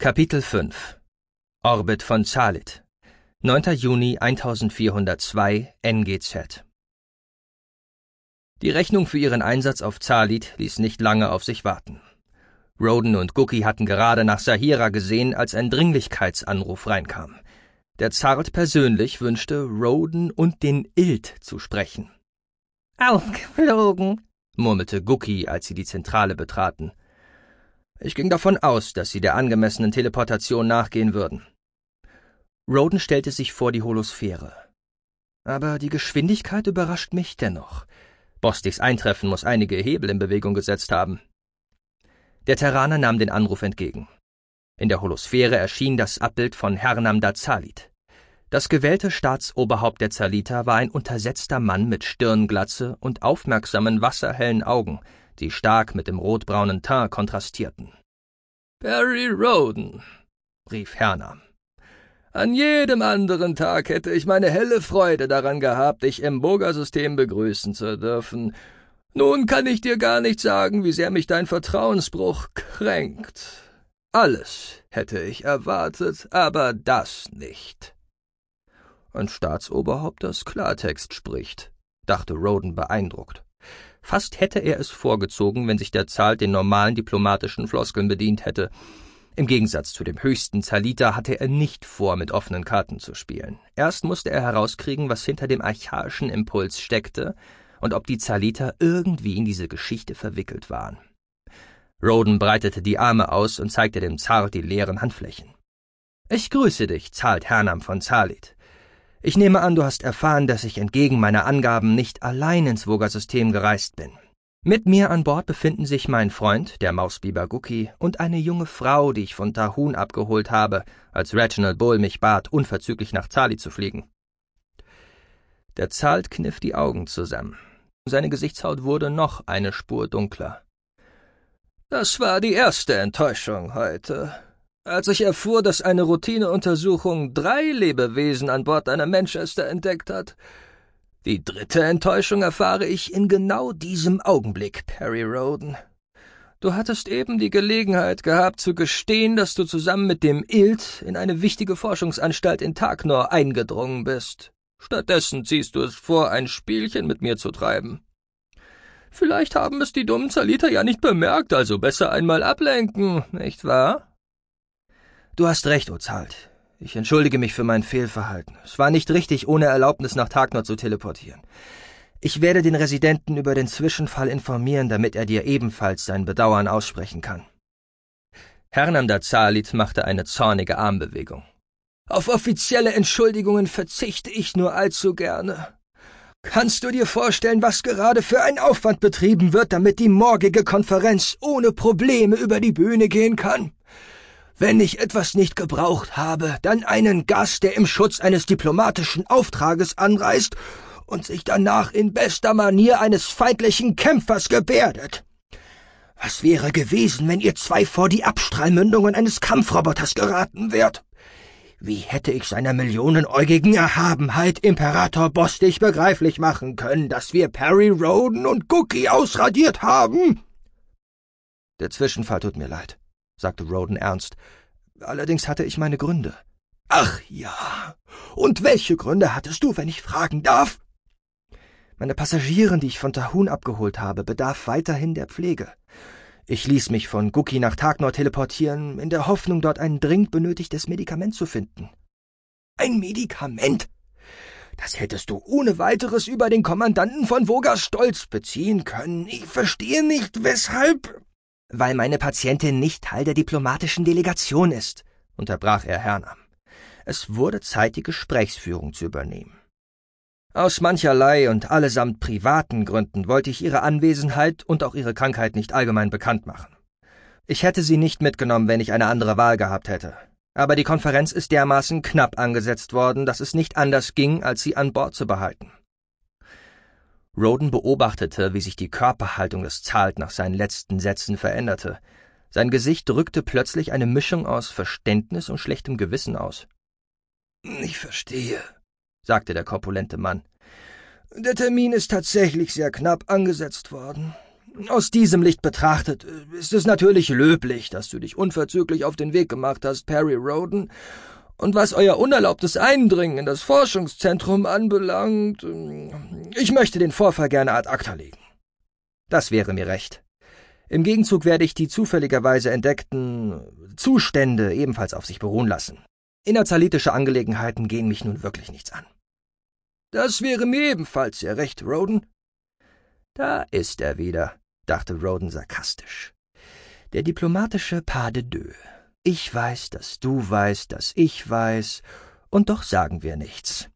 Kapitel 5 Orbit von Zalit 9. Juni 1402 NGZ. Die Rechnung für ihren Einsatz auf Zalit ließ nicht lange auf sich warten. Roden und Gookie hatten gerade nach Saphira gesehen, als ein Dringlichkeitsanruf reinkam. Der Zart persönlich wünschte, Roden und den Ilt zu sprechen. »Aufgeflogen«, murmelte Gookie, als sie die Zentrale betraten. Ich ging davon aus, dass sie der angemessenen Teleportation nachgehen würden. Roden stellte sich vor die Holosphäre. Aber die Geschwindigkeit überrascht mich dennoch. Bostichs Eintreffen muss einige Hebel in Bewegung gesetzt haben. Der Terraner nahm den Anruf entgegen. In der Holosphäre erschien das Abbild von Hernam Zalit. Das gewählte Staatsoberhaupt der Zaliter war ein untersetzter Mann mit Stirnglatze und aufmerksamen, wasserhellen Augen, die stark mit dem rotbraunen Teint kontrastierten. »Perry Roden«, rief Hernam. »An jedem anderen Tag hätte ich meine helle Freude daran gehabt, dich im Boga-System begrüßen zu dürfen. Nun kann ich dir gar nicht sagen, wie sehr mich dein Vertrauensbruch kränkt. Alles hätte ich erwartet, aber das nicht.« Ein Staatsoberhaupt, das Klartext spricht, dachte Roden beeindruckt. Fast hätte er es vorgezogen, wenn sich der Zalt den normalen diplomatischen Floskeln bedient hätte. Im Gegensatz zu dem höchsten Zaliter hatte er nicht vor, mit offenen Karten zu spielen. Erst musste er herauskriegen, was hinter dem archaischen Impuls steckte und ob die Zaliter irgendwie in diese Geschichte verwickelt waren. Roden breitete die Arme aus und zeigte dem Zart die leeren Handflächen. »Ich grüße dich, Zalt Hernam von Zalit. Ich nehme an, du hast erfahren, dass ich entgegen meiner Angaben nicht allein ins Voga-System gereist bin. Mit mir an Bord befinden sich mein Freund, der Mausbiber Gookie, und eine junge Frau, die ich von Tahun abgeholt habe, als Reginald Bull mich bat, unverzüglich nach Zalit zu fliegen.« Der Zalt kniff die Augen zusammen. Seine Gesichtshaut wurde noch eine Spur dunkler. »Das war die erste Enttäuschung heute. Als ich erfuhr, dass eine Routineuntersuchung 3 Lebewesen an Bord einer Manchester entdeckt hat. Die 3. Enttäuschung erfahre ich in genau diesem Augenblick, Perry Roden. Du hattest eben die Gelegenheit gehabt zu gestehen, dass du zusammen mit dem Ilt in eine wichtige Forschungsanstalt in Tagnor eingedrungen bist. Stattdessen ziehst du es vor, ein Spielchen mit mir zu treiben. Vielleicht haben es die dummen Zaliter ja nicht bemerkt, also besser einmal ablenken, nicht wahr?« »Du hast recht, O Zalt. Ich entschuldige mich für mein Fehlverhalten. Es war nicht richtig, ohne Erlaubnis nach Tagnor zu teleportieren. Ich werde den Residenten über den Zwischenfall informieren, damit er dir ebenfalls sein Bedauern aussprechen kann.« Hernam Zalit machte eine zornige Armbewegung. »Auf offizielle Entschuldigungen verzichte ich nur allzu gerne. Kannst du dir vorstellen, was gerade für ein Aufwand betrieben wird, damit die morgige Konferenz ohne Probleme über die Bühne gehen kann? Wenn ich etwas nicht gebraucht habe, dann einen Gast, der im Schutz eines diplomatischen Auftrages anreist und sich danach in bester Manier eines feindlichen Kämpfers gebärdet. Was wäre gewesen, wenn ihr 2 vor die Abstrahlmündungen eines Kampfroboters geraten wärt? Wie hätte ich seiner millionenäugigen Erhabenheit Imperator Bostich begreiflich machen können, dass wir Perry Roden und Gookie ausradiert haben?« »Der Zwischenfall tut mir leid«, sagte Roden ernst. »Allerdings hatte ich meine Gründe.« »Ach ja, und welche Gründe hattest du, wenn ich fragen darf?« »Meine Passagierin, die ich von Tahun abgeholt habe, bedarf weiterhin der Pflege. Ich ließ mich von Gookie nach Tagnor teleportieren, in der Hoffnung, dort ein dringend benötigtes Medikament zu finden.« »Ein Medikament? Das hättest du ohne weiteres über den Kommandanten von Voga Stolz beziehen können. Ich verstehe nicht, weshalb...« »Weil meine Patientin nicht Teil der diplomatischen Delegation ist«, unterbrach er Hernam. Es wurde Zeit, die Gesprächsführung zu übernehmen. »Aus mancherlei und allesamt privaten Gründen wollte ich ihre Anwesenheit und auch ihre Krankheit nicht allgemein bekannt machen. Ich hätte sie nicht mitgenommen, wenn ich eine andere Wahl gehabt hätte. Aber die Konferenz ist dermaßen knapp angesetzt worden, dass es nicht anders ging, als sie an Bord zu behalten.« Roden beobachtete, wie sich die Körperhaltung des Zalt nach seinen letzten Sätzen veränderte. Sein Gesicht drückte plötzlich eine Mischung aus Verständnis und schlechtem Gewissen aus. »Ich verstehe«, sagte der korpulente Mann. »Der Termin ist tatsächlich sehr knapp angesetzt worden. Aus diesem Licht betrachtet ist es natürlich löblich, dass du dich unverzüglich auf den Weg gemacht hast, Perry Rhoden. Und was euer unerlaubtes Eindringen in das Forschungszentrum anbelangt, ich möchte den Vorfall gerne ad acta legen. Das wäre mir recht. Im Gegenzug werde ich die zufälligerweise entdeckten Zustände ebenfalls auf sich beruhen lassen. Innerzalitische Angelegenheiten gehen mich nun wirklich nichts an. Das wäre mir ebenfalls sehr recht, Rhoden. Da ist er wieder, dachte Rhoden sarkastisch. Der diplomatische Pas de deux. Ich weiß, dass du weißt, dass ich weiß, und doch sagen wir nichts.